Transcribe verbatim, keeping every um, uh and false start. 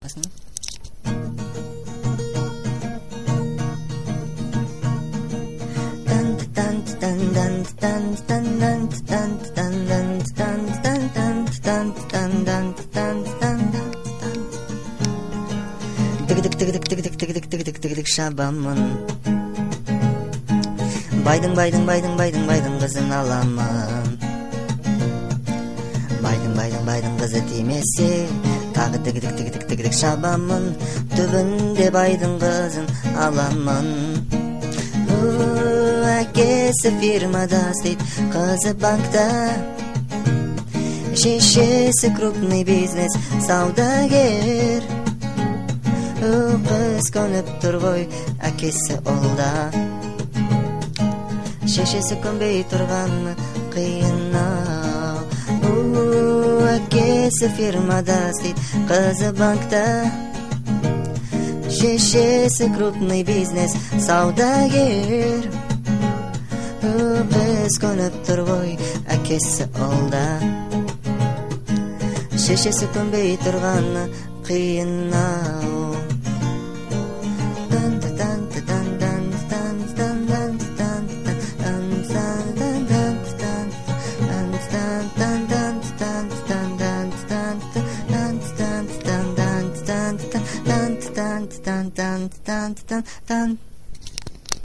аркасында. Тигидик-тигидик-тигидик-тигидик-тигидик шабамын. Байдың, байдың, байдың, байдың, байдың қызын аламын. Байдың, байдың, байдың қызы тимесе, тағы тигидик-тигидик-тигидик шабамын. Түбінде байдың қызын аламын. Әкесі фирмада істейді, қызы банкта. Шешесі крупный бизнес саудагер. Қыз көніп тұр ғой, әкесі олда. Шешесі көнбей тұрғаны қиын-ау. Әкесі фирмада істейді, қызы банкта. Шешесі крупный бизнес саудагер. Қыз көніп тұр ғой, әкесі олда. Шешесі көнбей тұрғаны қиын-ау. Dun dun dun dun dun dun